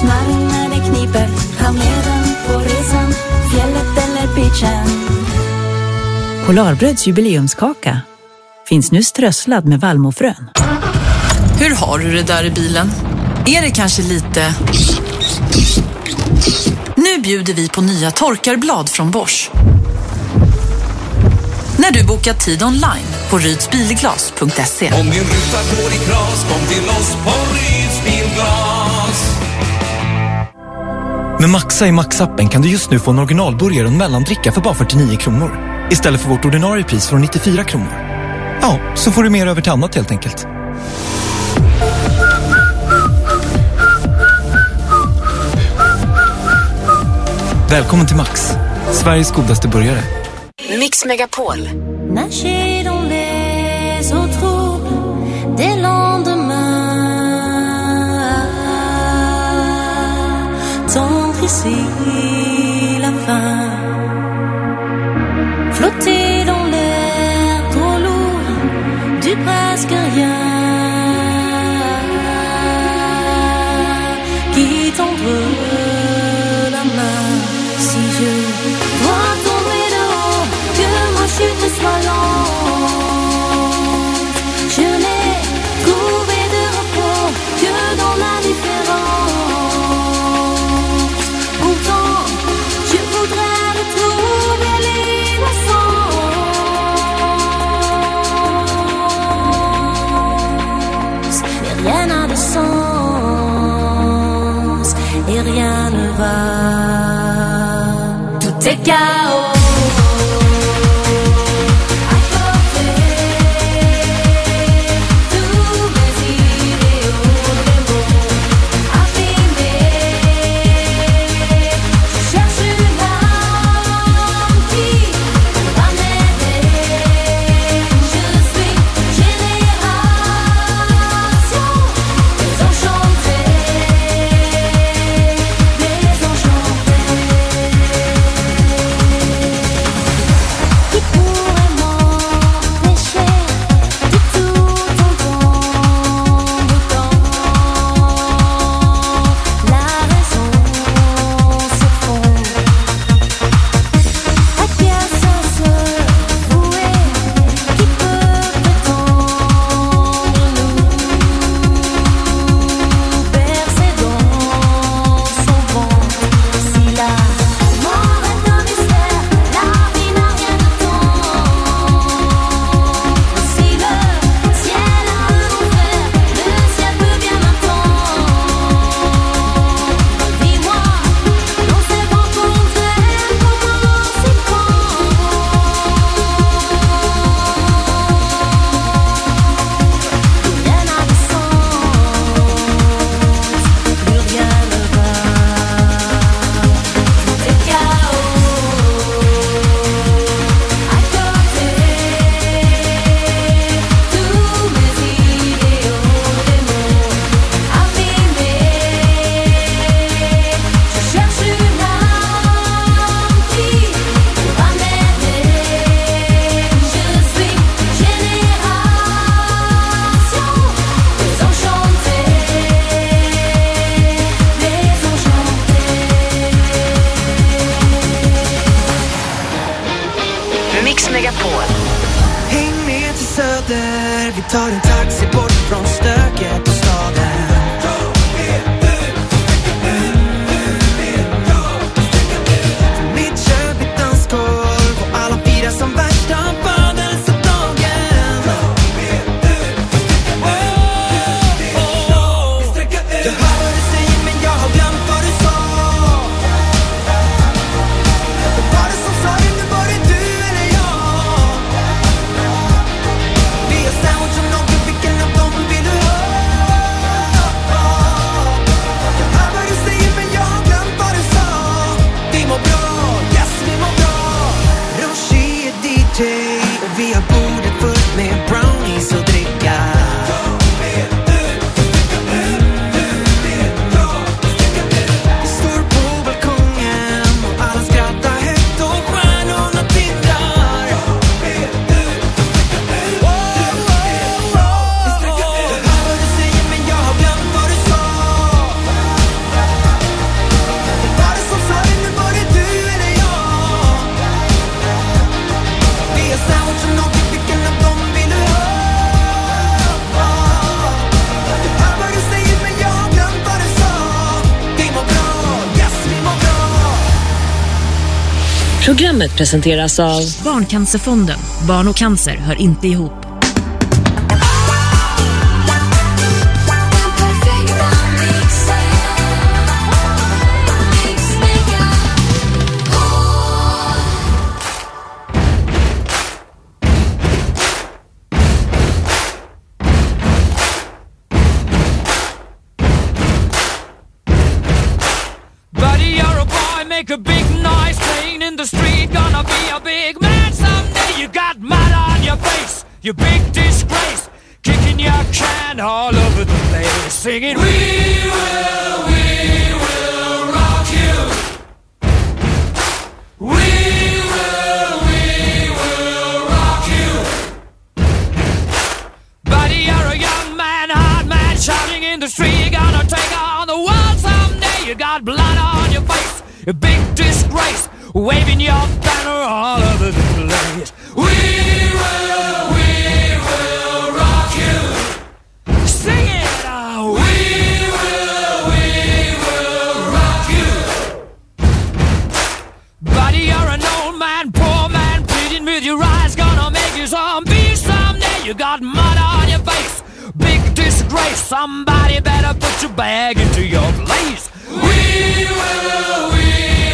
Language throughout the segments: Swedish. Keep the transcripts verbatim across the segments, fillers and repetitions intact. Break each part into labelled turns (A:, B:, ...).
A: Snarren när det kniper, ta med den på resan, fjället eller beachen.
B: Polarbröds jubileumskaka finns nu strösslad med vallmofrön.
C: Hur har du det där i bilen? Är det kanske lite... Nu bjuder vi på nya torkarblad från Bosch. När du bokar tid online på rydsbilglas punkt se.
D: Om din ruta går i kras, kom till oss på Ryds Bilglas.
E: Med Maxa i Max-appen kan du just nu få en originalburgare och en mellandricka för bara fyrtionio kronor. Istället för vårt ordinarie pris från nittiofyra kronor. Ja, så får du mer över till annat helt enkelt. Välkommen till Max, Sveriges godaste burgare.
F: Mix Megapol.
A: Nager dans les eaux troubles des lendemains, tendre ici la fin, flotter dans l'air trop lourd du presque rien, qui tendre la main si je dois tomber de haut, que ma chute soit lente. Je n'ai trouvé de repos que dans la différence. Pourtant, je voudrais retrouver l'innocence. Mais rien n'a de sens et rien ne va. Tout est chaos.
F: Mix Megapol.
G: Häng med till söder, vi tar en taxi bort från stöket och staden. Mitt kök vid dansgolv och alla firar som värsta födelsedagen. Jag hör vad du säger men jag har glömt vad du sa. Vad var det som sa det, nu var det du eller jag? Vi har sandwich om någon, vilken av dem vill du ha? Jag hör vad du säger men jag har glömt vad du sa. Vi mår bra, yes vi mår bra. Roshi är D J och vi har bordet fullt med brownies och dricka.
H: Programmet presenteras av
I: Barncancerfonden. Barn och cancer hör inte ihop.
J: Make a big noise playing in the street. Gonna be a big man someday. You got mud on your face, you big disgrace. Kicking your can all over the place. Singing, we will, we will rock you. We will, we will rock you. Buddy, you're a young man, hard man, shouting in the street. Gonna take on the world someday. You got blood on your face, a big disgrace, waving your banner all over the place. We will, we will rock you. Sing it out. We will, we will rock you. Buddy, you're an old man, poor man, pleading with your eyes. Gonna make you zombie someday. You got mud on your face, big disgrace. Somebody better put your bag into your place. We will, we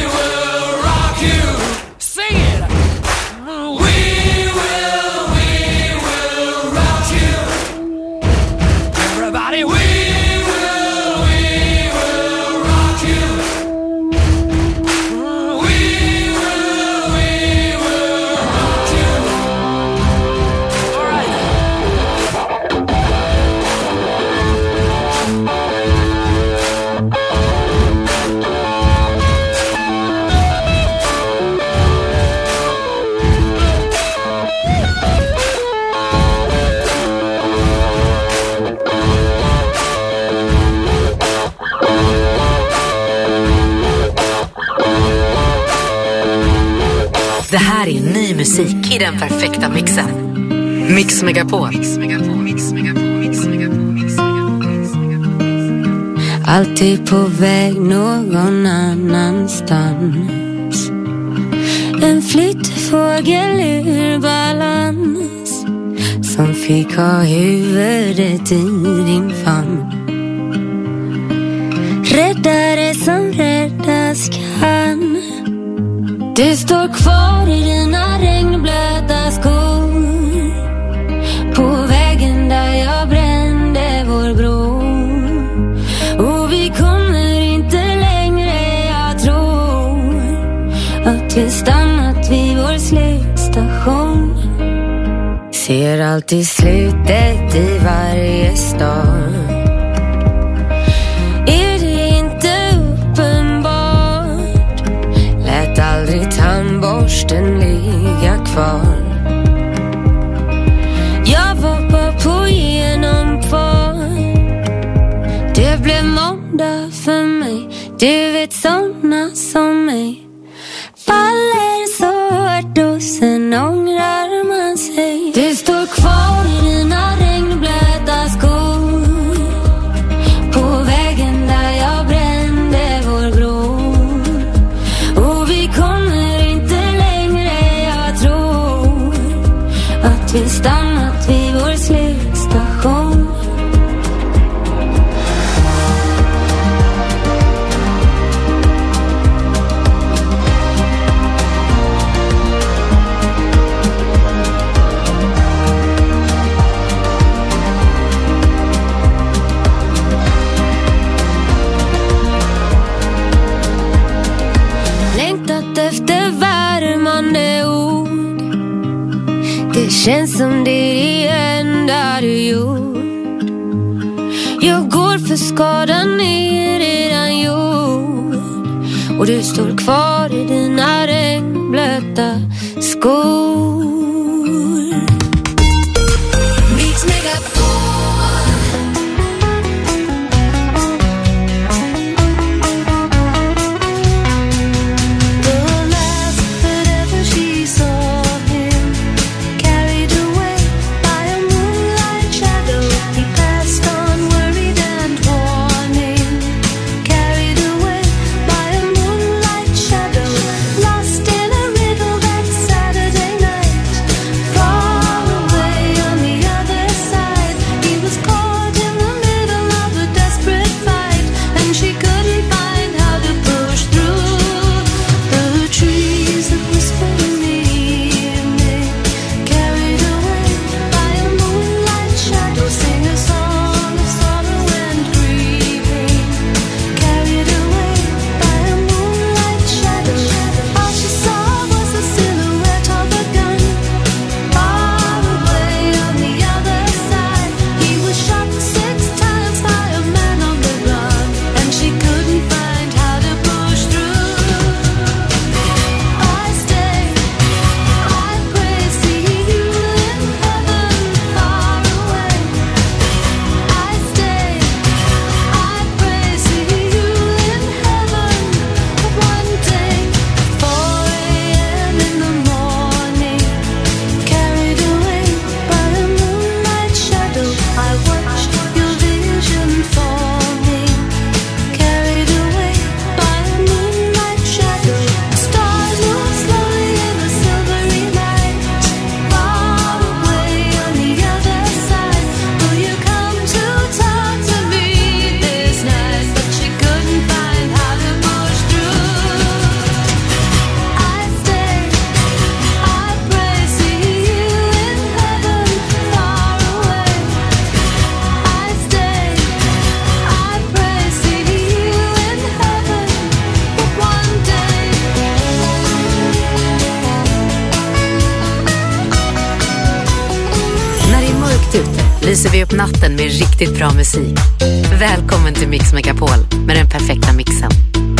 F: Det här är ny musik i den perfekta mixen. Mix Megapol. Mix Megapol, Mix Megapol, Mix Megapol, Mix Megapol, Mix Megapol.
A: Alltid på väg någon annanstans. En flyttfågel ur balans, som fick ha huvudet i din famn. Räddare som räddas kan. Du står kvar i dina regnblöta skor, på vägen där jag brände vår bro. Och vi kommer inte längre, jag tror att vi stannat vid vår slutstation. Ser alltid slutet i varje stad. Aldrig tandborsten ligga kvar. Jag var bara på genomfart. Det blev måndag för mig. Du vet såna som mig faller så hårt och sen ångrar man sig. Du står kvar i dina regnblöta skor, på vägen där jag brände vår bro. Vi stannat vid vår slutstation. Längtat efter värmande ord. Det känns som det är det enda du gjort. Jag går för skadan är redan gjord. Och du står kvar i dina regnblöta skor. Mix Megapol. Lost in a river.
F: lyser vi upp natten med riktigt bra musik. Välkommen till Mix Megapol med den perfekta mixen.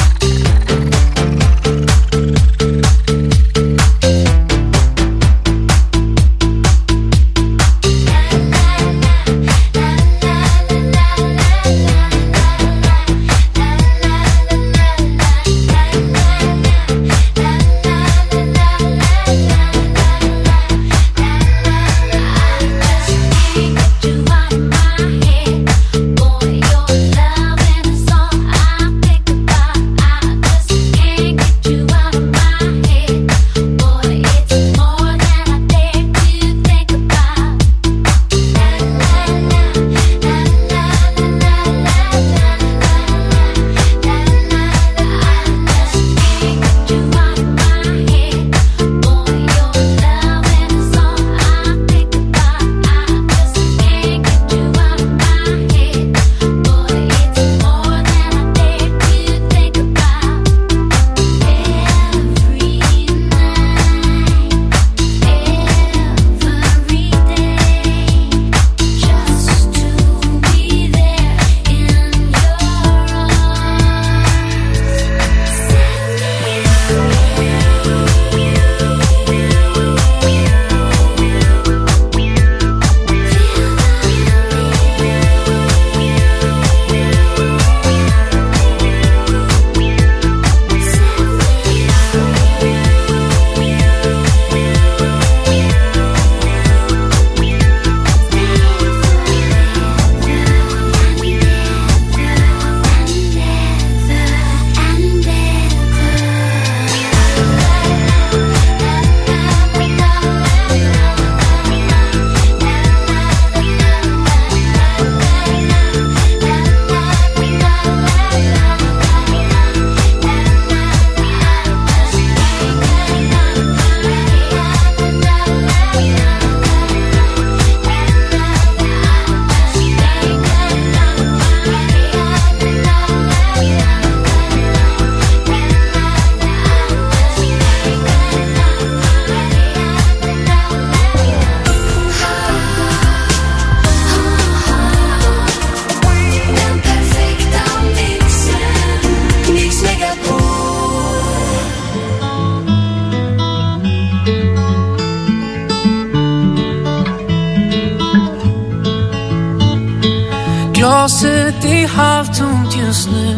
H: Glaset är halvtomt just nu,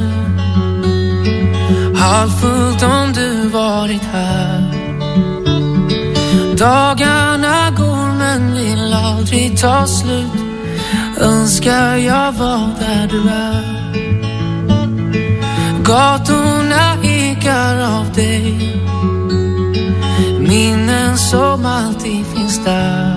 H: halvfullt om du varit här. Dagarna går men vill aldrig ta slut. Önskar jag var där du är. Gatorna ekar av dig, minnen som alltid finns där.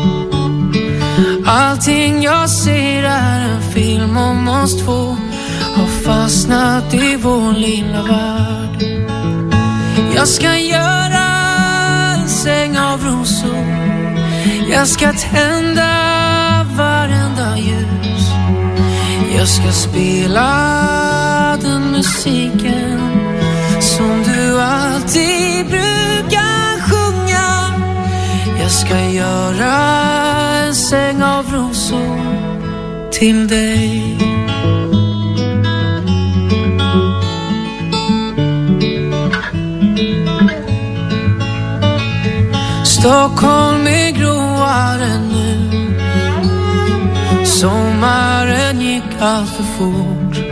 H: Allting jag ser är en film om oss två, har fastnat i vår lilla värld. Jag ska göra en säng av rosor, jag ska tända varenda ljus. Jag ska spela den musiken som du alltid brukar sjunga. Jag ska göra en säng av rosor till dig. Stockholm är gråare nu, sommaren gick allt för fort.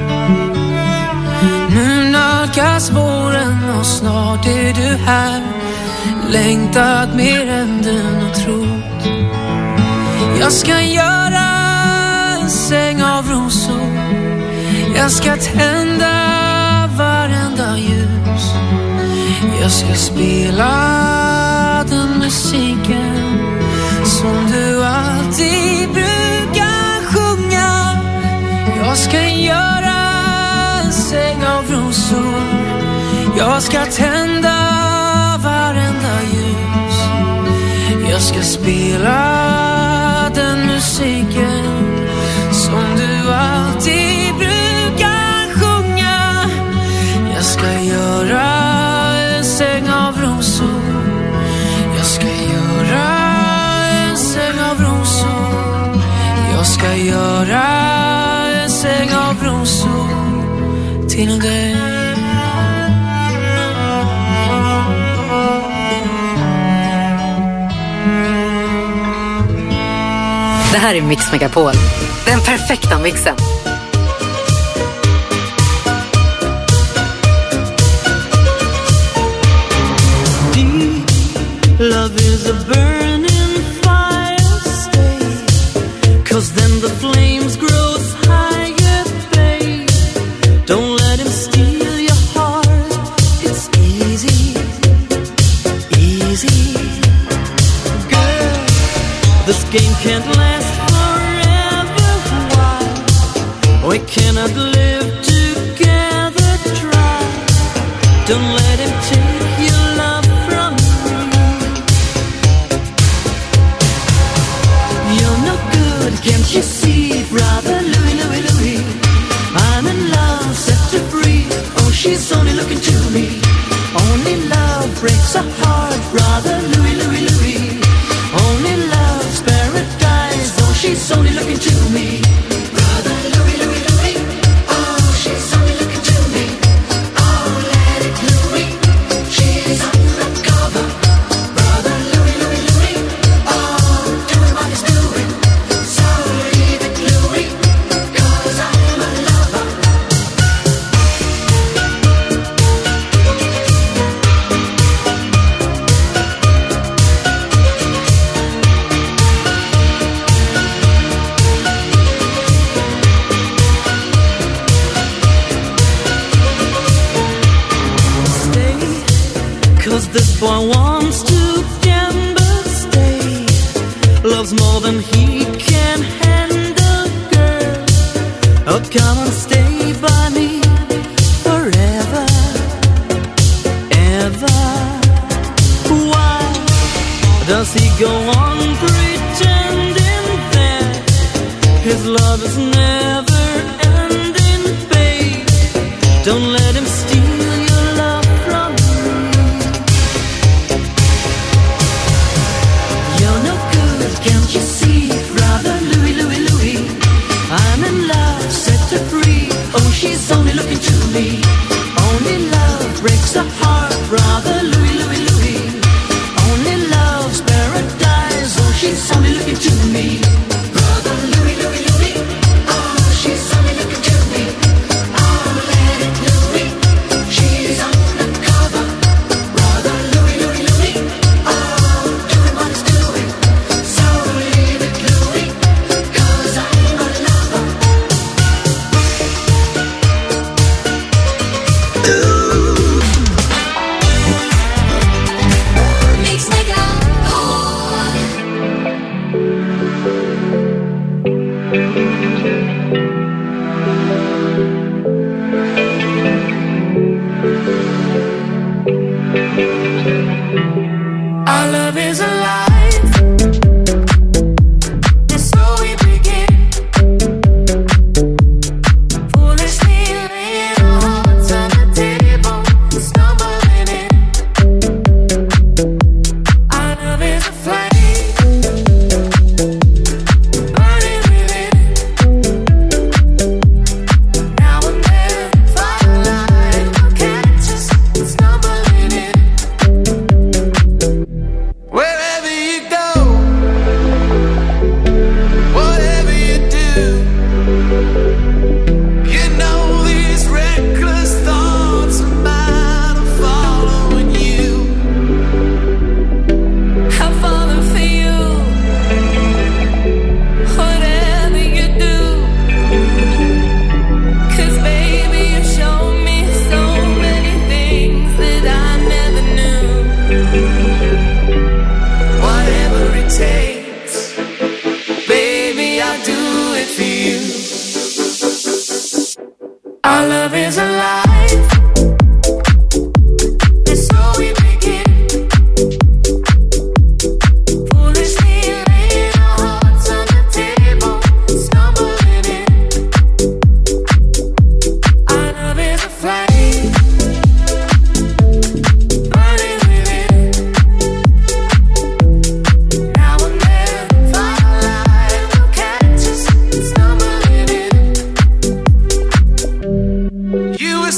H: Nu nalkas våren och snart är du här, längtat mer än du nog trott. Jag ska göra en säng av rosor, jag ska tända varenda ljus. Jag ska spela den musiken som du alltid brukar sjunga. Jag ska göra en säng av rosor, jag ska tända varenda ljus. Jag ska spela den musiken som du alltid brukar sjunga. Jag ska göra en säng av rosor, jag ska göra en säng av rosor. till day.
F: Det här är Mix Megapol. Den perfekta mixen.
K: Deep love is a burning fire, stay. 'Cause then the flames grows higher, babe. Don't let him steal your heart. It's easy, easy. Girl, this game can't last forever. Why? We cannot live together, try. Don't let him take your love from me. You're no good, can't you see, brother Louie, Louie, Louie? I'm in love, set her free. Oh, she's only looking to me. Only love breaks a heart, brother Louie, Louie, Louie. Only love's paradise. Oh, she's only looking to me. Brother Louie, Louie, Louie. Oh, she's only looking to me. Oh, let it Louie. She's undercover. Brother Louie, Louie, Louie. Oh, doing what he's doing. So leave it Louie, 'cause I'm a lover. Stay, 'cause this boy wants to gamble, stay. Loves more than he can handle, girl. Oh, come on, stay by me forever, ever. Why does he go on pretending that his love is never ending, babe? Don't let him steal your love from me. You're no good, can't you see, brother Louie, Louie, Louie? I'm in love, set her free. Oh, she's only looking to me. Only love breaks a heart, brother Louie, Louie, Louie. Only love's paradise. Oh, she's only looking to me. Brother Louie, Louie, Louie. Oh, she's only looking to me. Oh, let it Louie. She's undercover. Brother Louie, Louie, Louie. Oh, doing what he's doing. So leave it Louie, 'cause I'm a lover.
A: Mix Megapol.
H: Our love is alive. And so we begin. Foolishly laying our hearts on the table, stumbling in. Our love is a flame, burning within. Now and then, firelight will catch us, stumbling in. Wherever you go, whatever you do, you know these reckless thoughts of mine are following you. I'm falling for you, whatever you do. 'Cause baby, you've shown me so many things that I never knew. Whatever it takes, baby, I'll do it for you. Our love is alive, and so we begin. Foolishly laying our hearts on the table, stumbling in. Our love is a flame, burning within. Now and then, firelight will catch us, stumbling in. You were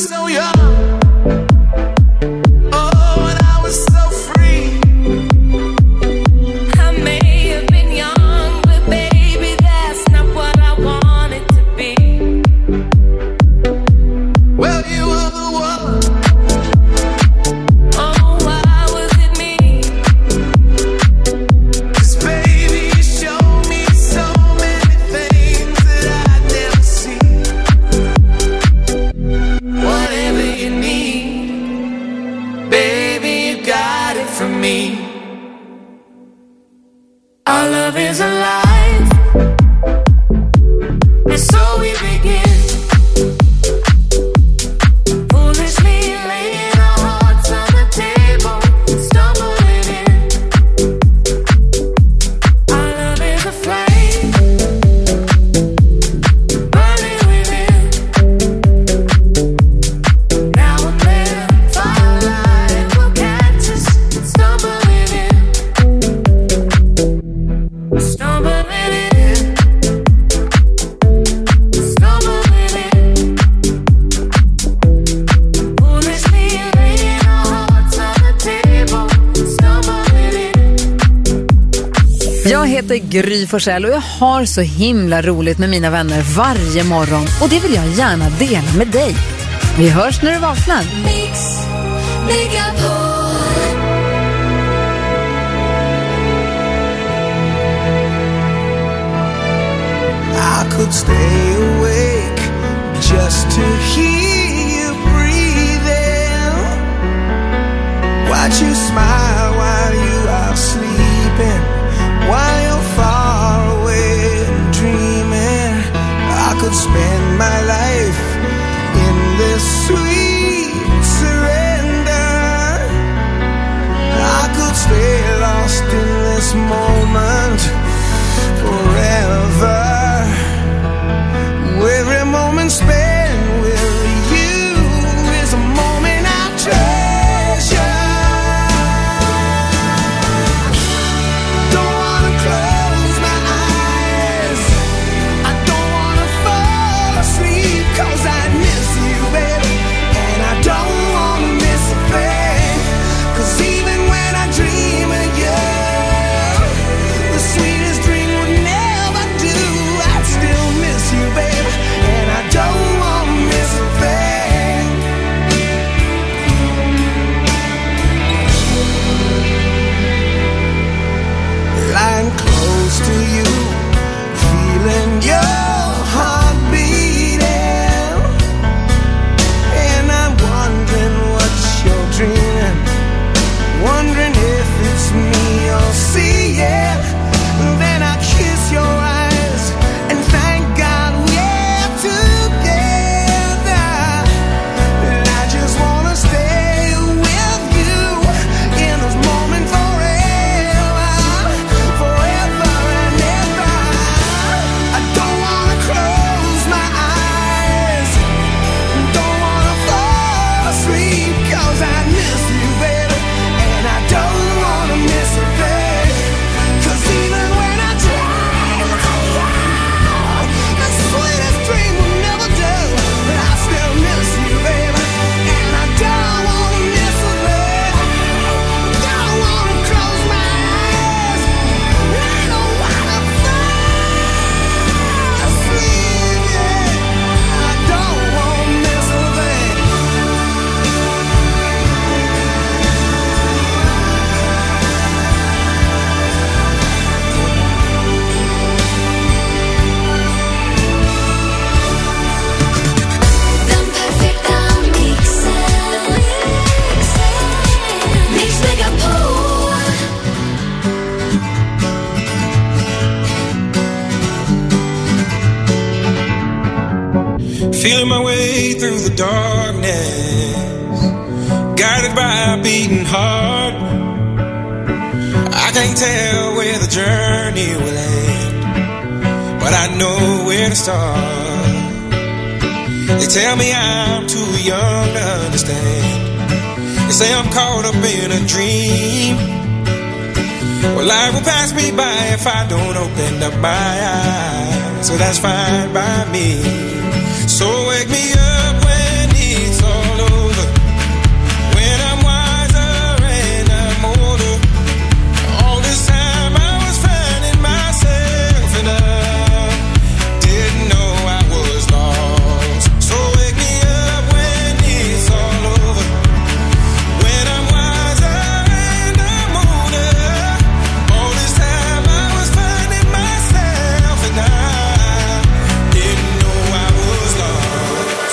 L: Jag heter Gry Forssell och jag har så himla roligt med mina vänner varje morgon. Och det vill jag gärna dela med dig. Vi hörs när du vaknar.
A: Mix Megapol.
G: I could stay awake just to hear you breathing. Watch you smile while you are sleeping, while you're far away and dreaming. I could spend my life in this sweet surrender. I could stay lost in this moment forever. Every moment spent with you is a moment I treasure. Don't wanna close my eyes, I don't wanna fall asleep, 'cause I miss you, baby, and I don't wanna miss a thing. 'Cause even when I dream of you, the sweetest dream would never do. I'd still miss you, baby, and I don't wanna miss a thing. Lying close to you, feeling your heart beating, and I'm wondering what you're dreaming, wondering if it's me you're seeing. Then I kiss your eyes and thank God we're together. And I just wanna stay with you in this moment forever, forever and ever. I don't wanna close my eyes, don't wanna fall asleep, 'cause I miss you, baby, and I don't wanna miss a thing. 'Cause even when I dream of you, the sweetest dream will never do. But I still miss you, baby, and I don't wanna miss a thing. Don't wanna close my eyes, I don't wanna fall asleep, yeah. I don't wanna miss a thing.
A: Den perfekta mixen. Mix Megapol.
D: Feeling my way through the darkness, guided by a beating heart. I can't tell where the journey will end, but I know where to start. They tell me I'm too young to understand. They say I'm caught up in a dream. Well, life will pass me by if I don't open up my eyes, so that's fine by me. So wake me up when it's all over, when I'm wiser and I'm older. All this time I was finding myself and I didn't know I was lost. So wake me up when it's all over, when I'm wiser and I'm older. All this time I was finding myself and I didn't know I was lost.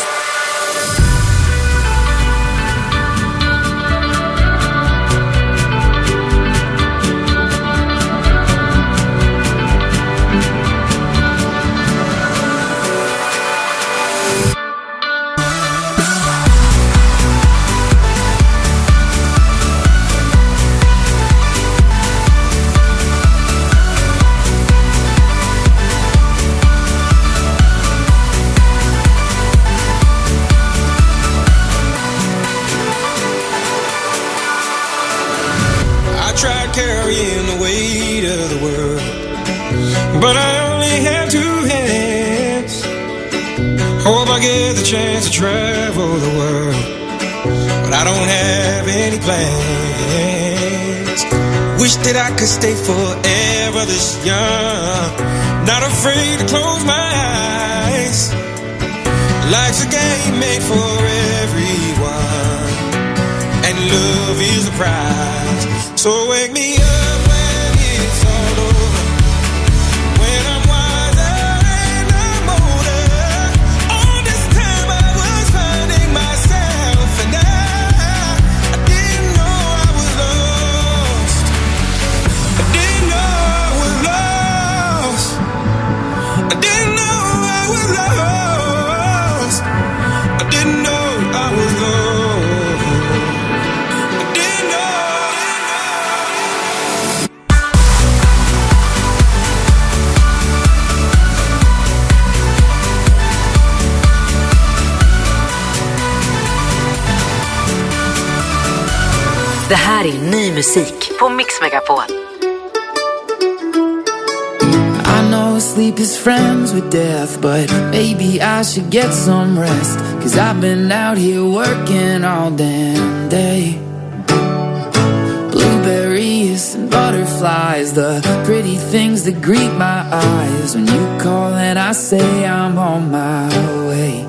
D: I tried carrying the weight of the world, but I only have two hands. Hope I get the chance to travel the world, but I don't have any plans. Wish that I could stay forever this young. Not afraid to close my eyes. Life's a game made for everyone, and love is a prize. So wake me up when it's all over, when I'm wiser and I'm older. All this time I was finding myself, and I, I didn't know I was lost. I didn't know I was lost. I didn't know I was lost. I didn't know I was lost. I didn't know.
F: Det här är ny musik på Mix Megapol.
H: I know sleep is friends with death, but maybe I should get some rest, 'cause I've been out here working all damn day. Blueberries and butterflies, the pretty things that greet my eyes. When you call and I say I'm on my way.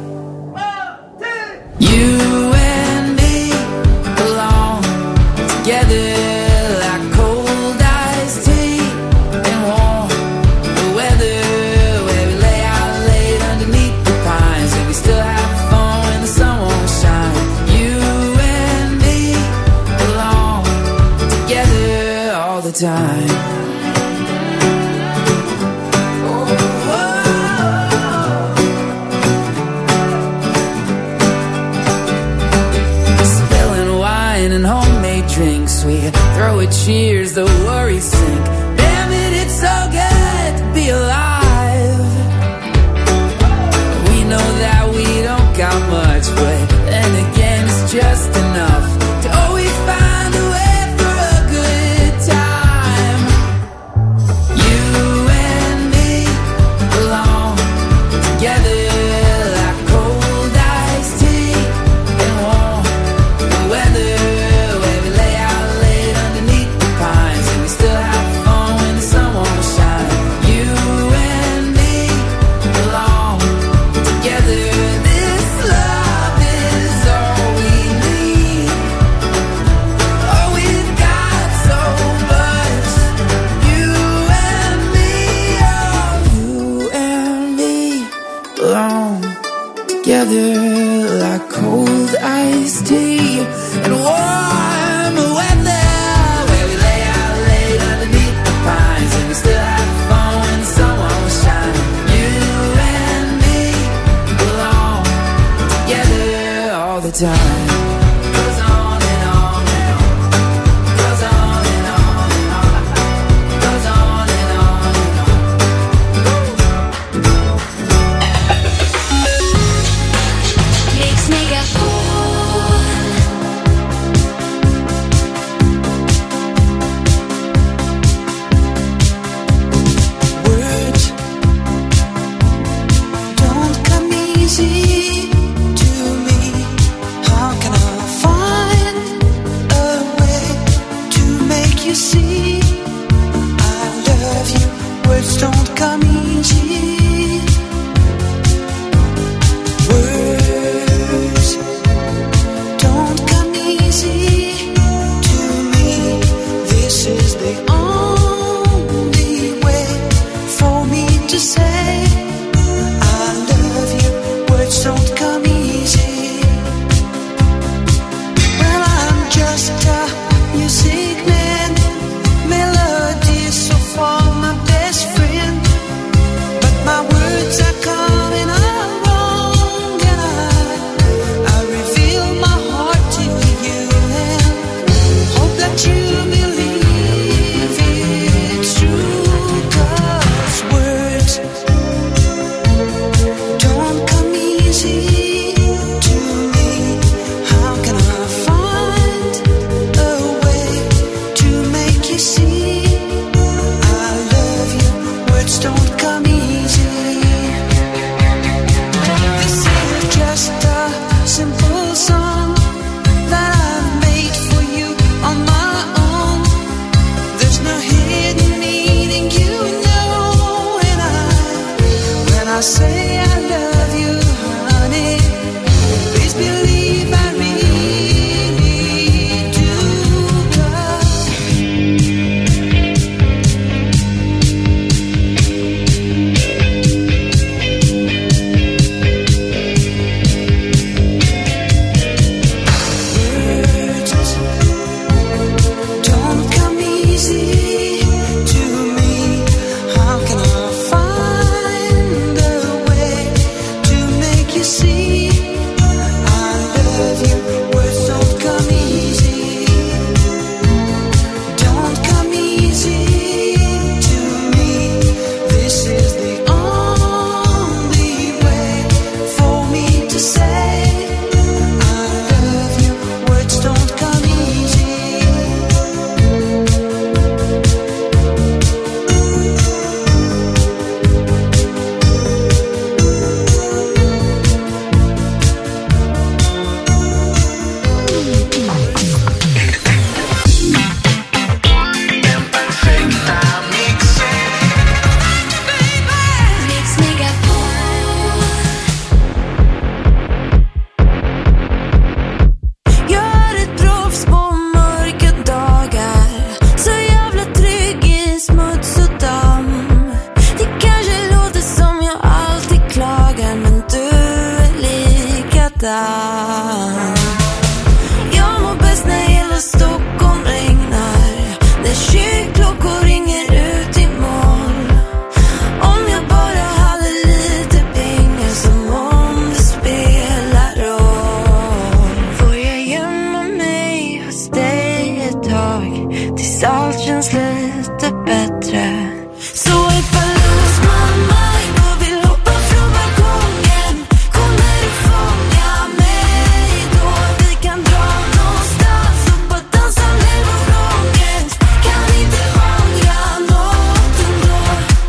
H: You and me belong together like cold iced tea and warm the weather, where we lay out late underneath the pines, and we still have fun when the sun won't shine. You and me belong together all the time. And homemade drinks, we throw a cheers, the worries sink. Damn it, it's so good to be alive. We know that we don't got much, but then again it's just enough to always find a way for a good time. You and me belong together like cold iced tea and warm the weather. Together like cold iced tea and warm weather, where we lay out late underneath the pines, and we still have fun when the sun won't shine. You and me belong together all the time. Goes on and on and on. Goes on and on and on. Goes on and on and on.
G: Don't come easy to me. How can I
A: veta. Jag mår bäst när hela Stockholm regnar, när kyrkklockor ringer ut i mål. Om jag bara hade lite pengar, som om det spelar roll. Får jag gömma mig hos dig ett tag, tills allt känns lite bättre. Så ifall lose my mind och vill hoppa från balkongen, kommer du fånga mig då? Vi kan dra någonstans och bara dansa ner vår ångest. Kan inte ångra något ändå.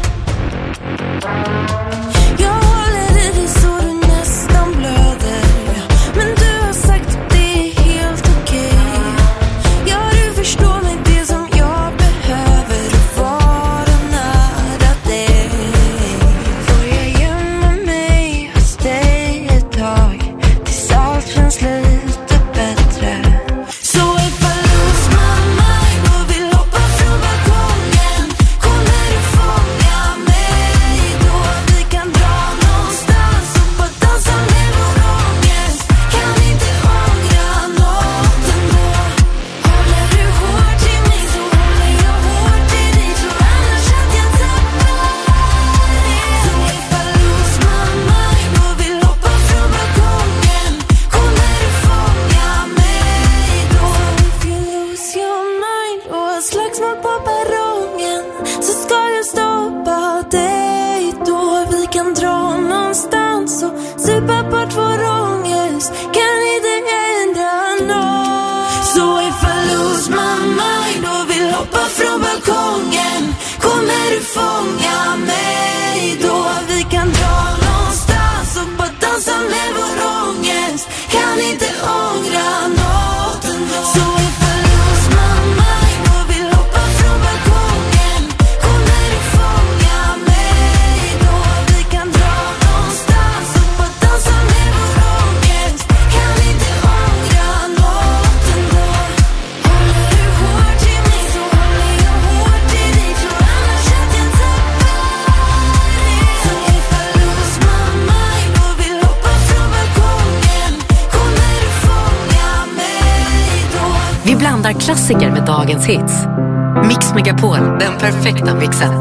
A: Jag håller i dig så du nästan blöder, men du har sagt att det är helt okej. Ja, du förstår mig, det som jag behöver, att vara nära dig. Får jag gömma mig hos dig ett tag, tills allt känns lite bättre. Så ifall lose my mind och vill hoppa från balkongen, kommer du fånga mig då? Vi kan dra någonstans och bara dansa ner vår ångest. Kan inte ångra något ändå. Håller du hårt i mig så håller jag hårt i dig, så annars att jag tappar dig. Så ifall lose my mind och vill hoppa från balkongen, kommer du fånga mig då? If you lose your mind och ett slagsmål på perrongen, så ska jag stoppa dig då. Vi kan dra någonstans och supa bort vår ångest. Kan inte ändra något. Så ifall lose my mind och vill hoppa från balkongen, kommer du fånga mig då? Vi kan dra någonstans och bara dansa ner vår ångest. Kan inte ångra något ändå. Så ifall lose my mind och vill hoppa från balkongen, kommer du fånga mig då? Vi kan dra någonstans och bara dansa ner vår ångest. Kan inte ångra något ändå. Håller du hårt i mig så håller jag hårt i dig, så annars att jag tappar dig. Så ifall lose my mind och vill hoppa från balkongen, kommer du fånga mig då?
F: Vi blandar klassiker med dagens hits. Mix Megapol, den perfekta mixen.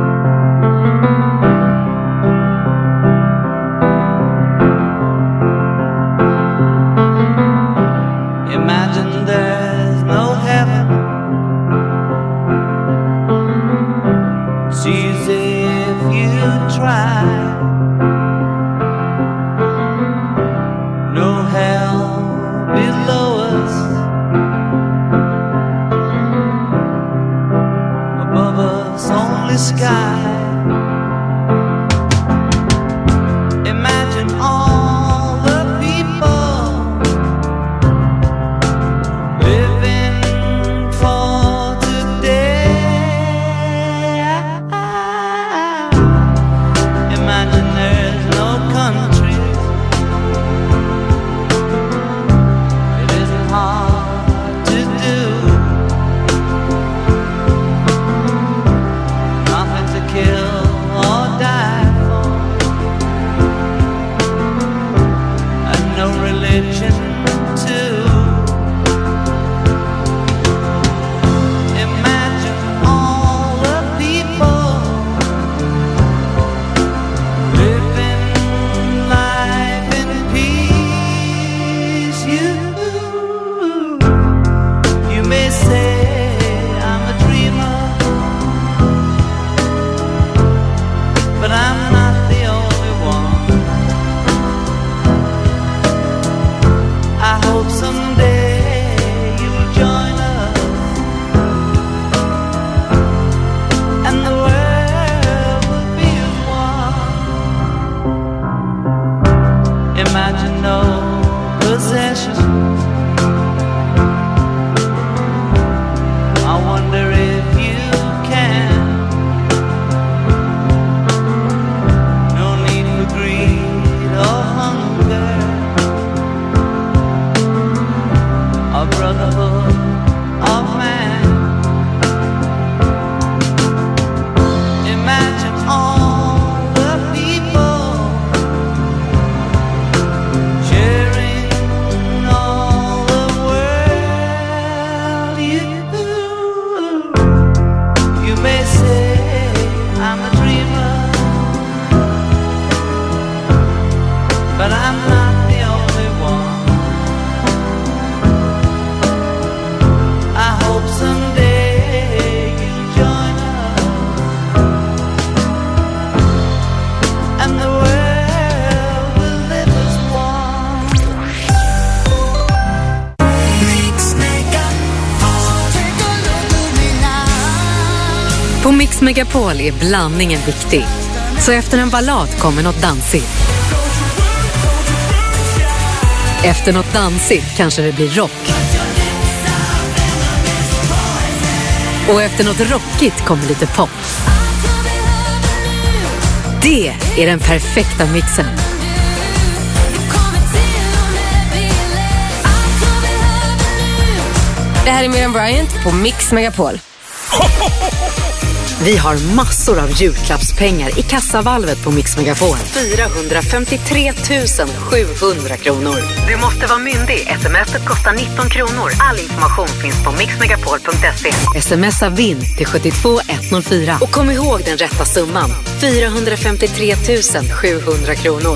K: Imagine there's no heaven. It's easy if you try. No hell below us. Above us only sky. Imagine all the people living for today. Imagine there's no country. It isn't hard to do. Nothing to kill or die for, and no religion too. Imagine all the people living life in peace. You, you may say I'm a dreamer, but I'm not the only one. I hope some
F: På Mix Megapol är blandningen viktig. Så efter en ballad kommer något dansigt. Efter något dansigt kanske det blir rock. Och efter något rockigt kommer lite pop. Det är den perfekta mixen.
M: Det här är Miriam Bryant på Mix Megapol.
F: Vi har massor av julklappspengar i kassavalvet på Mix Megapol. fyrahundrafemtiotre tusen sjuhundra kronor. Du måste vara myndig. Sms:et kostar nitton kronor. All information finns på mixmegapol punkt se. Smsa vinn till sjuttiotvå etthundrafyra. Och kom ihåg den rätta summan. fyrahundrafemtiotre tusen sjuhundra kronor.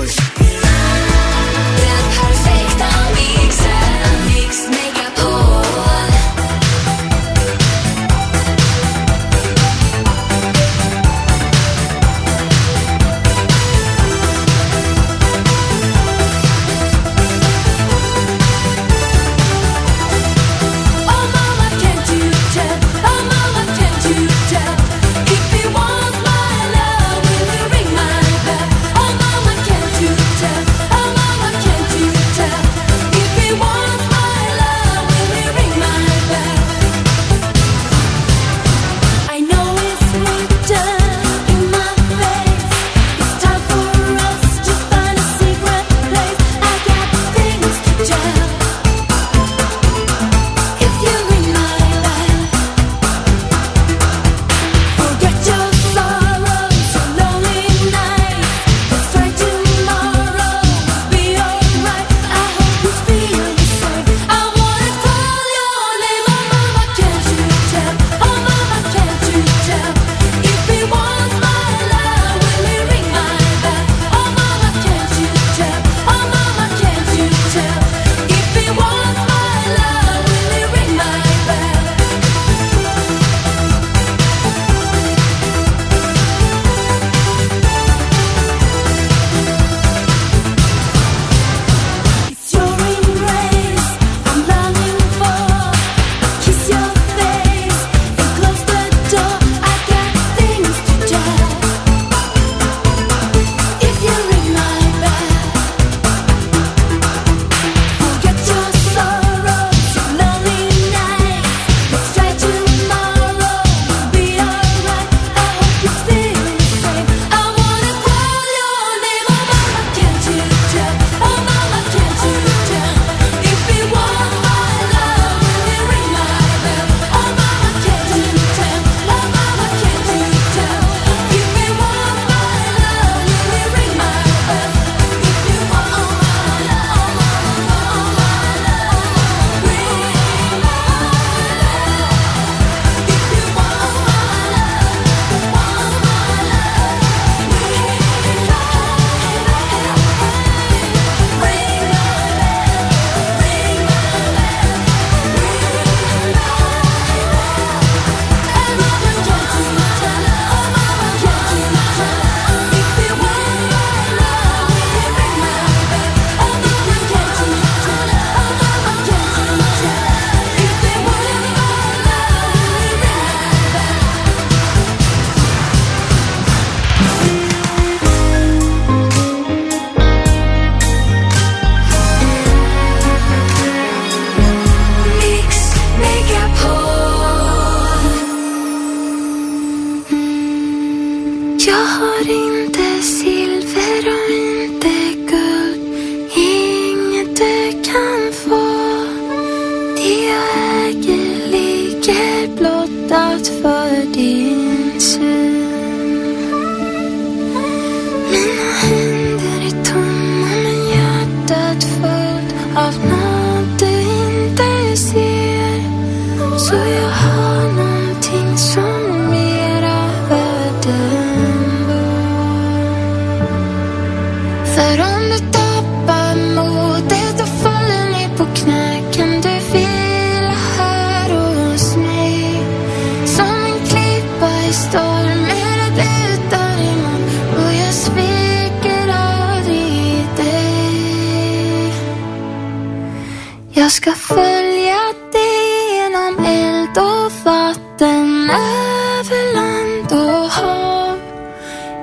A: Jag ska följa dig genom eld och vatten, över land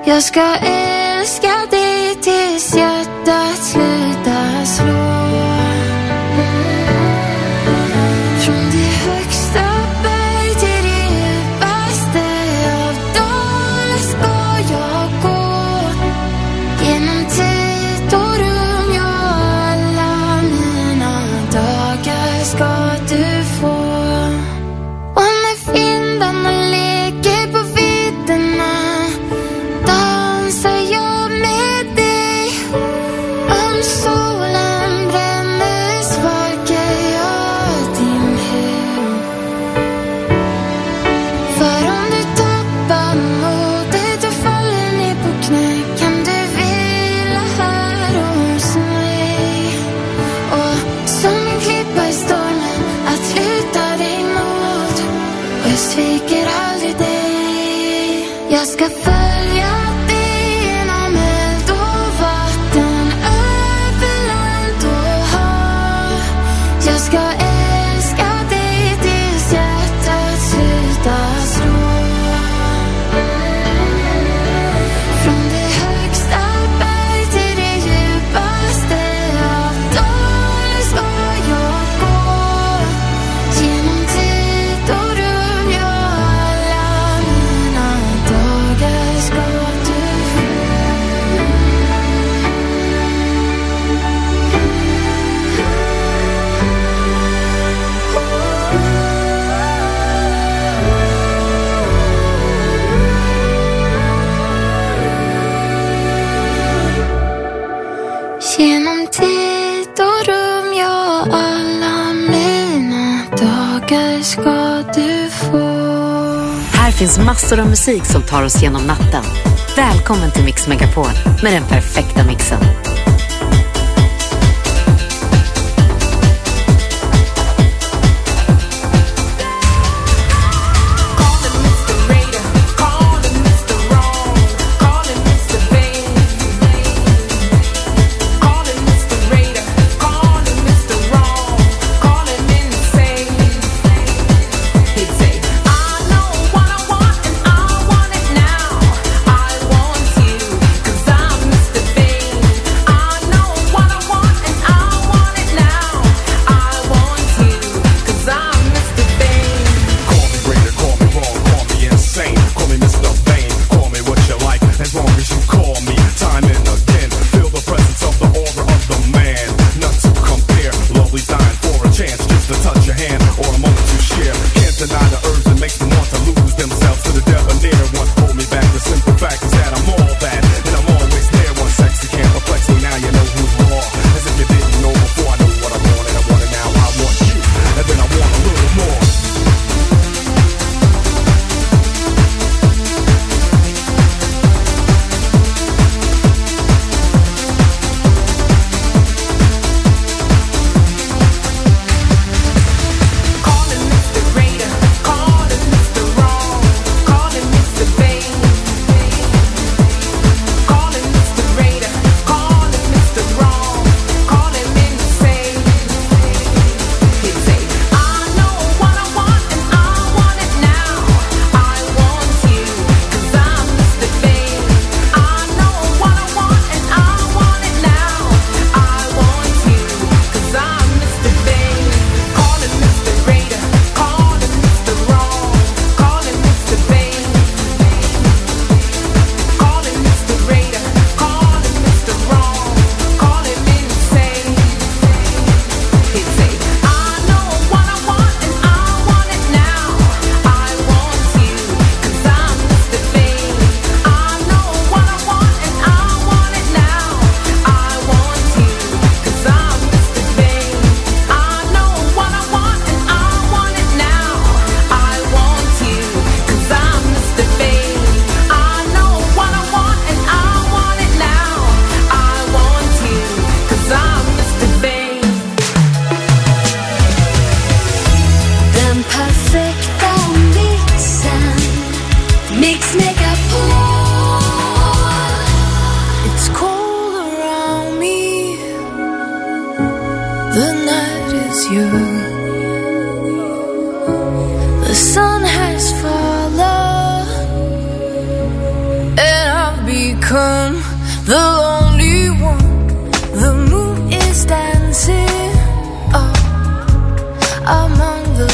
A: Jag ska älska dig tills hjärtat slutar slå. Från det högsta berg till det djupaste av dalar ska jag gå. Genom tid och rum, ja, alla mina dagar ska du få. Och när vindarna leker på vidderna dansar jag med dig. Om solen bränner svalkar jag din hud. För om du tappar modet och faller ner på knä kan du vila här hos mig. Och som en klippa i stormen att luta dig mot. Och jag sviker aldrig dig. Jag ska följa dig genom eld och vatten, över land och hav. Jag ska älska dig tills hjärtat slutar slå. Från det högsta berg till det djupaste av dalar ska jag gå. Genom tid och rum, ja, alla mina dagar ska du få. Genom tid och rum, ja, alla mina dagar ska du få.
F: Här finns massor av musik som tar oss genom natten. Välkommen till Mix Megapol med den perfekta mixen.
A: The sun has fallen and I've been become the lonely one. The moon is dancing up among the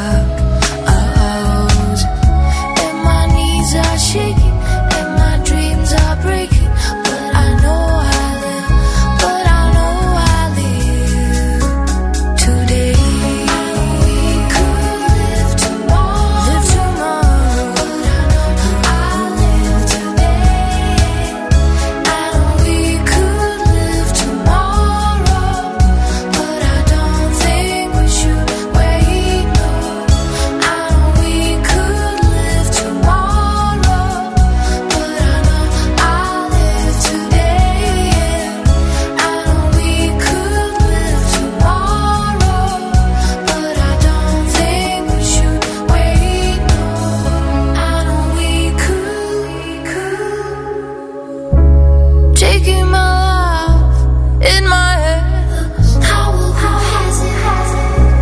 A: clouds, and my knees are shaking and my dreams are breaking, but I know I live, but I know I live today. We could live tomorrow, live tomorrow, but I know I live today. I know we could live tomorrow, but I don't think we should wait, no. I know we could live tomorrow, but I know I live today. I know we could live tomorrow, but I don't think we should wait, no. I know we could, could. Taking my life in my hands. How, how has it, has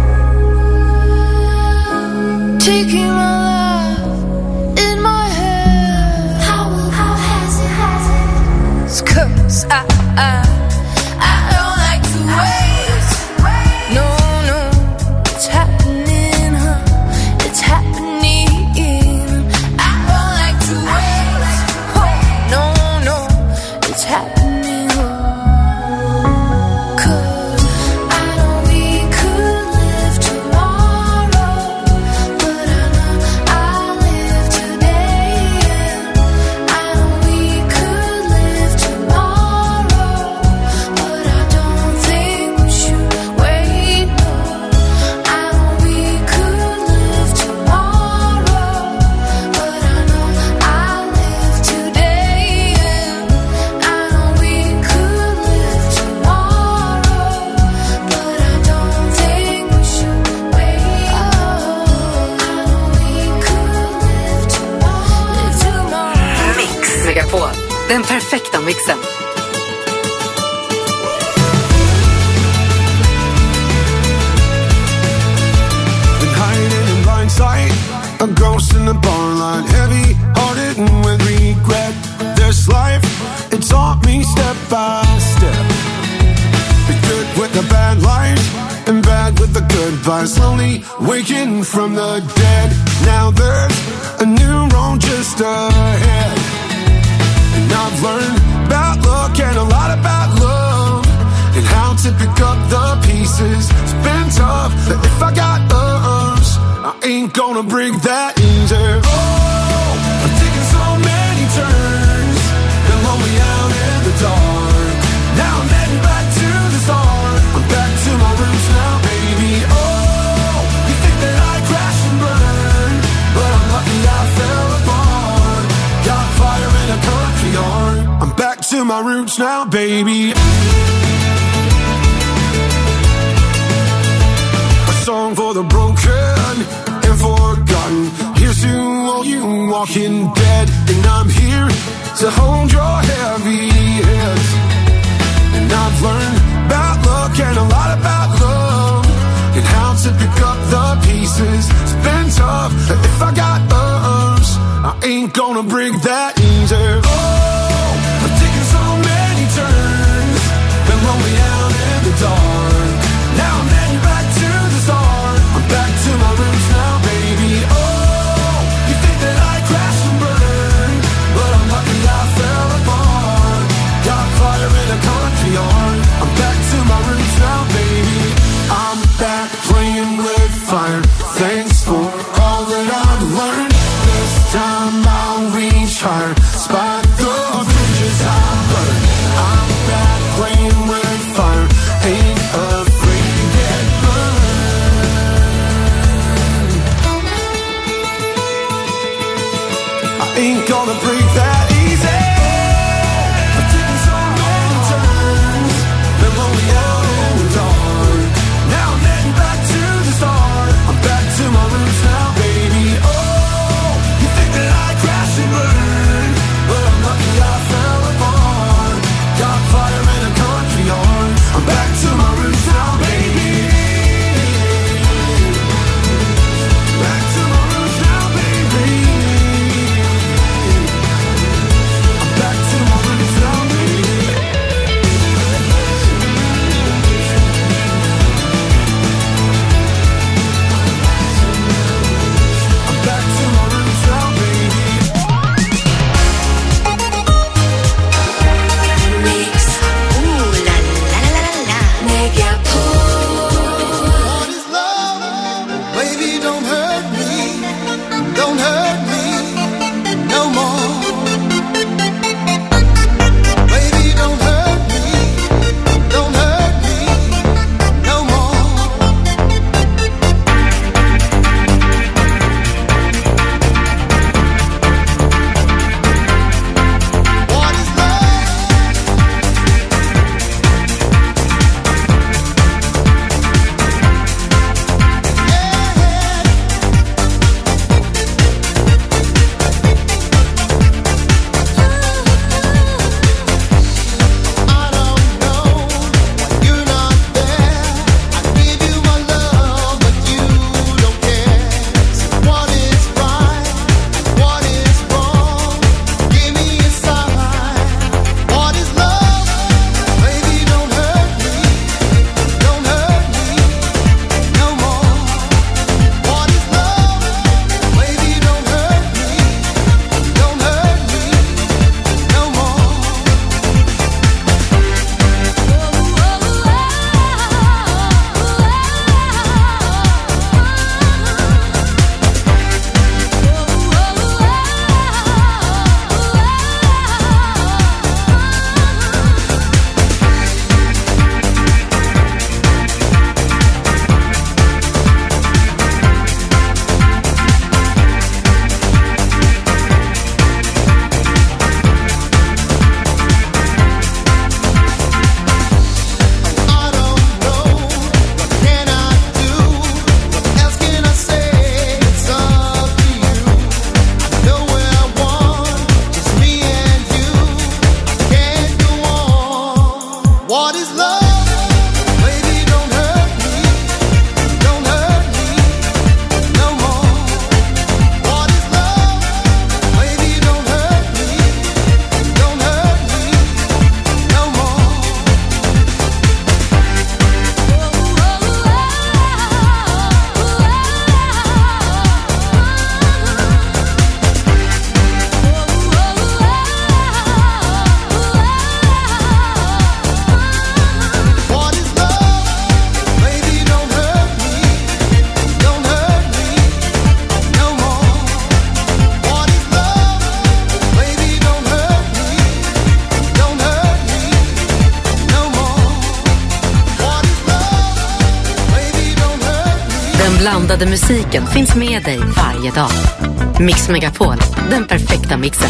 A: it? Taking my life in my hands. How, how has it, has it? It's 'cause I, I, I don't like to wait. No, no, it's happening, huh? It's happening. I don't like to wait. Oh, no, no, it's happening, huh? 'Cause I know we could live tomorrow, but I know I live today. I know we could live tomorrow, but I don't think we should wait, no. I know we could live tomorrow, but I know I live today. I know we could live tomorrow, but I don't think we should wait. Oh, I know we could live tomorrow, live tomorrow.
F: Mix Megapol. Den perfekta mixen.
G: Been hiding in blind sight, a ghost in the barlight, heavy hearted and with regret. This life, it taught me step by step. Be good with the bad life and bad with the good vibes. Slowly waking from the dead. Now there's a new road just ahead, and I've learned about luck and a lot about love, and how to pick up the pieces. It's been tough, but if I got us, I ain't gonna break that easy. Oh, I'm taking so many turns, been lonely out in the dark. Now I'm heading back to the start. I'm back to my roots now, baby. Oh, you think that I crashed and burned, but I'm lucky I fell apart. Got fire in a country yard. I'm back to my roots now, baby. A song for the broken and forgotten. Here's to all you walking dead, and I'm here to hold your heavy heads. And I've learned about luck and a lot about love, and how to pick up the pieces. It's been tough, but if I got us, I ain't gonna break that easy. Oh, I'm taking so many turns, been lonely out in the dark. Now I'm heading back to the start. I'm back to my roots now, baby. Oh, you think that I crashed and burned, but I'm lucky I fell apart. Got fire in a country yard. I'm back to my roots now, baby. I'm back playing with fire. Thanks for all that I've learned. This time I'll reach higher. Spot the bridges I burned. I'm back playing with fire. Ain't afraid to get burned. I ain't gonna break that easy. I'm taking so many turns, been lonely out in the dark. Now I'm heading back to the start. I'm back
F: Den blandade musiken finns med dig varje dag. Mix Megapol, den perfekta mixen.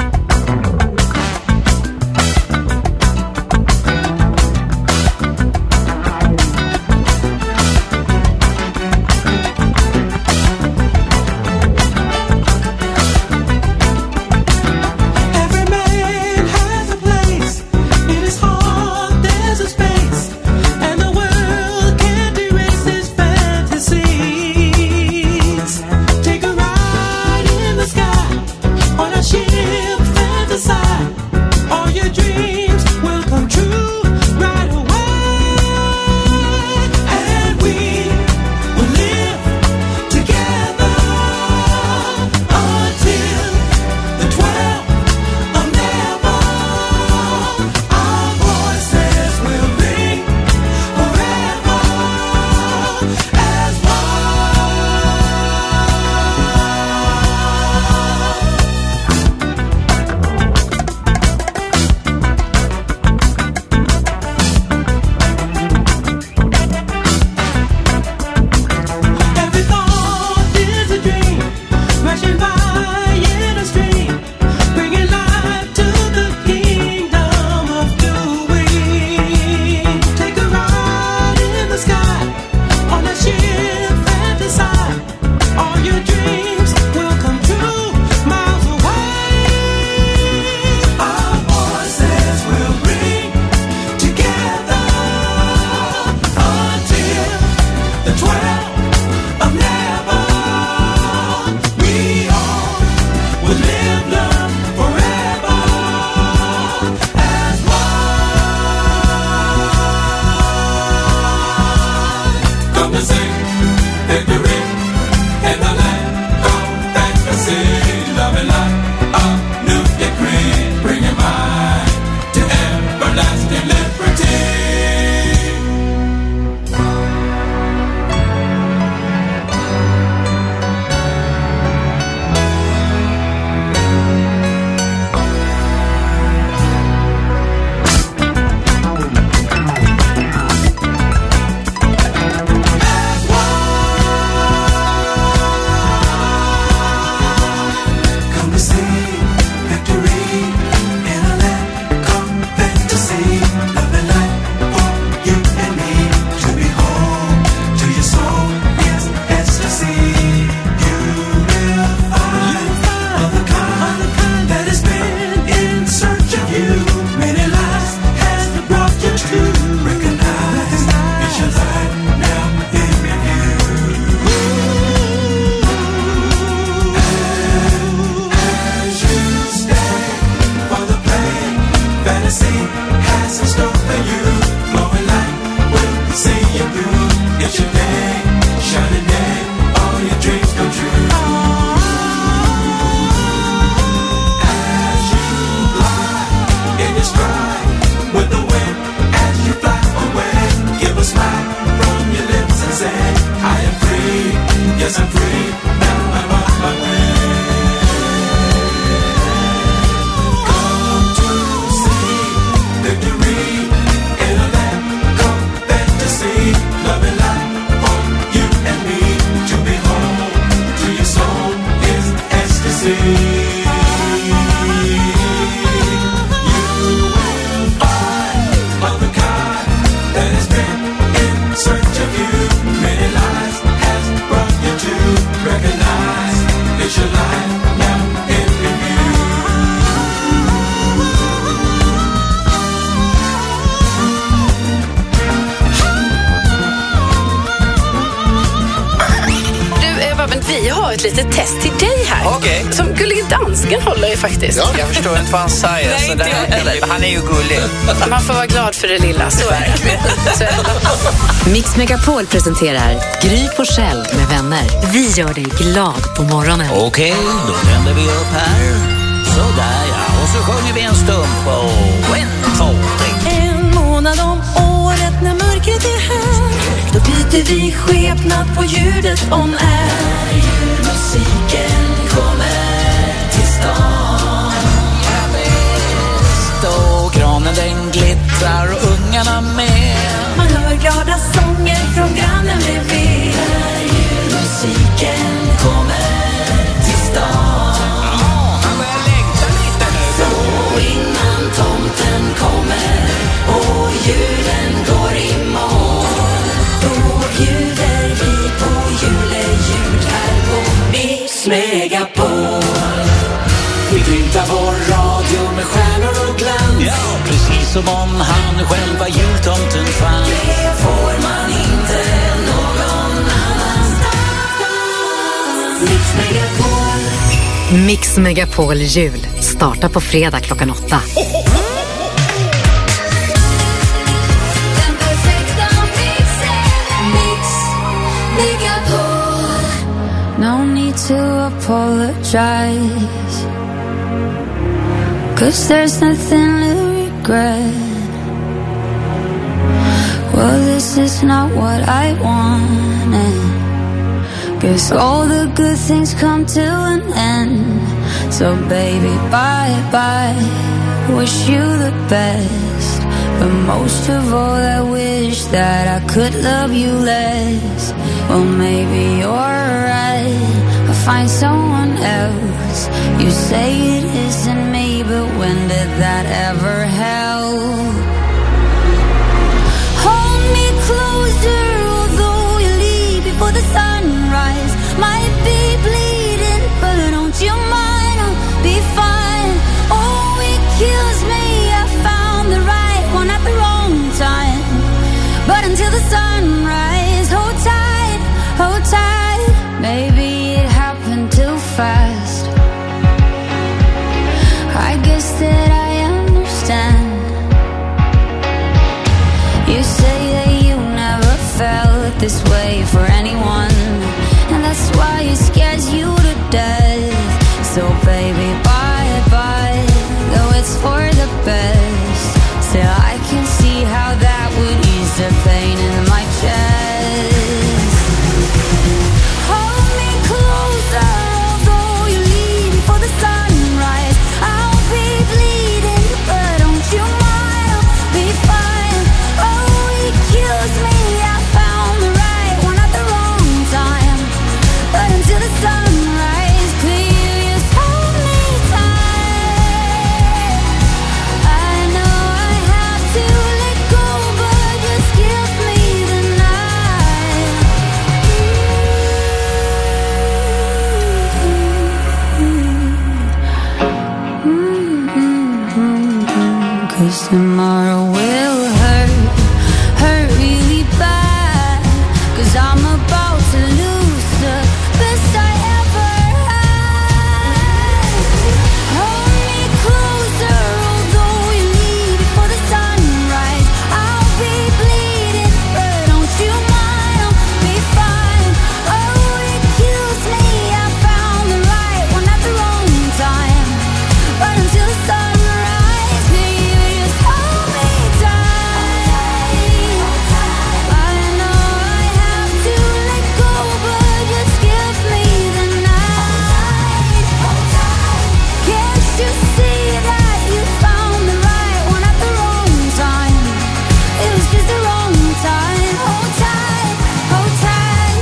N: Vi har ett litet test till dig här.
O: Okay.
N: Som Gullig Dansken håller ju faktiskt.
O: Ja. Jag förstår inte vad han säger.
N: Nej,
O: så det är, han är ju gullig.
N: Man får vara glad för det lilla, så är det. Så är det.
F: Mix Megapol presenterar Gry Forssell med vänner. Vi gör dig glad på morgonen.
O: Okej, okay, då tänder vi upp här. Sådär ja, och så sjunger vi en stump och en, två, tre.
K: En månad om året när mörkret är här, då byter vi skepnad på ljudet on air. Julmusiken kommer till stan.
O: Och granen den glittrar och ungarna med.
K: Man hör glada sånger från grannen bredvid.
H: vår radio med stjärnor och glans.
O: Ja, precis som om han själv var jultomten fanns.
H: Det får man inte någon annanstans. Mix Megapol.
F: Mix Megapol jul startar på fredag klockan åtta.
A: No need to apologize, 'cause there's nothing to regret. Well, this is not what I wanted, 'cause all the good things come to an end. So baby, bye bye, wish you the best. But most of all I wish that I could love you less. Well, maybe you're right, I'll find someone else. You say it isn't me, but when did that ever help? Hold me closer, although you leave before the sunrise. Might be bleeding, but don't you mind, I'll be fine. Oh, it kills me, I found the right one at the wrong time. But until the sunrise, hold tight, hold tight. Maybe it happened too fast. I guess that I understand. You say that you never felt this way for anyone, and that's why it scares you to death. So baby, bye bye, though it's for the best. Still I can see how that would ease the pain in my chest. Hold me closer, although you leave before the sunrise. I'll be bleeding, but don't you mind, I'll be fine. Oh, it kills me, I found the right one at the wrong time. But until the sunrise, please just hold me tight. I know I have to let go, but just give me the night. 'Cause tomorrow will hurt, hurt really bad. 'Cause I'm about to lose the best I ever had. Hold me closer, although you leave before the sunrise. I'll be bleeding, but don't you mind, I'll be fine. Oh, it kills me, I found the right one at the wrong time. But until the sunrise, please just hold me tight. I know I have to let go, but just give me the night. Can't you see that you found the right one at the wrong time? It was just the wrong time. Hold tight, hold tight.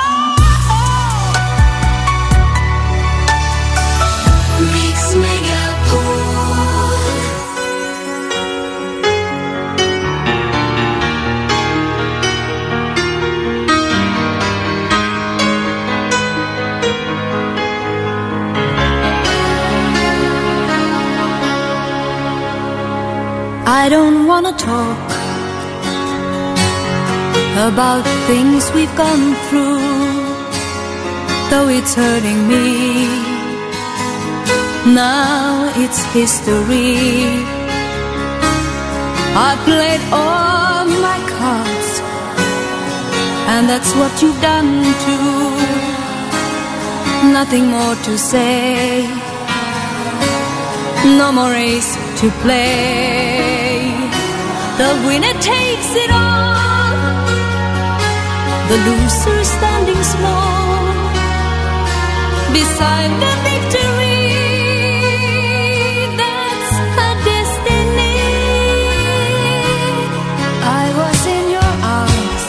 H: Mix Megapol.
A: I don't wanna talk about things we've gone through, though it's hurting me. Now it's history. I played all my cards, and that's what you've done too. Nothing more to say, no more race to play. The winner takes it all, the loser standing small beside the victory. That's a destiny. I was in your arms,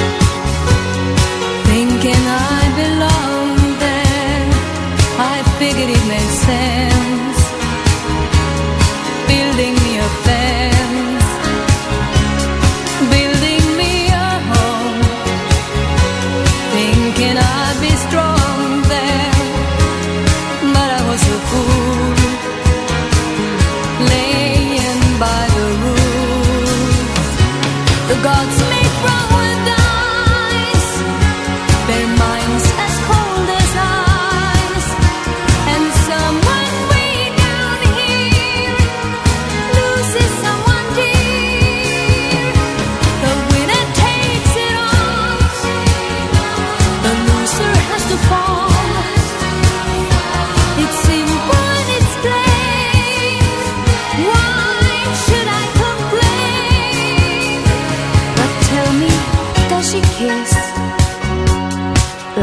A: thinking I belonged there. I figured it made sense, building me a fence, building me a home, thinking I'd be strong there. But I was a fool,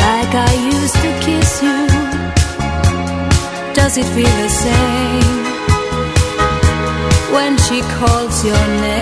A: like I used to kiss you. Does it feel the same when she calls your name?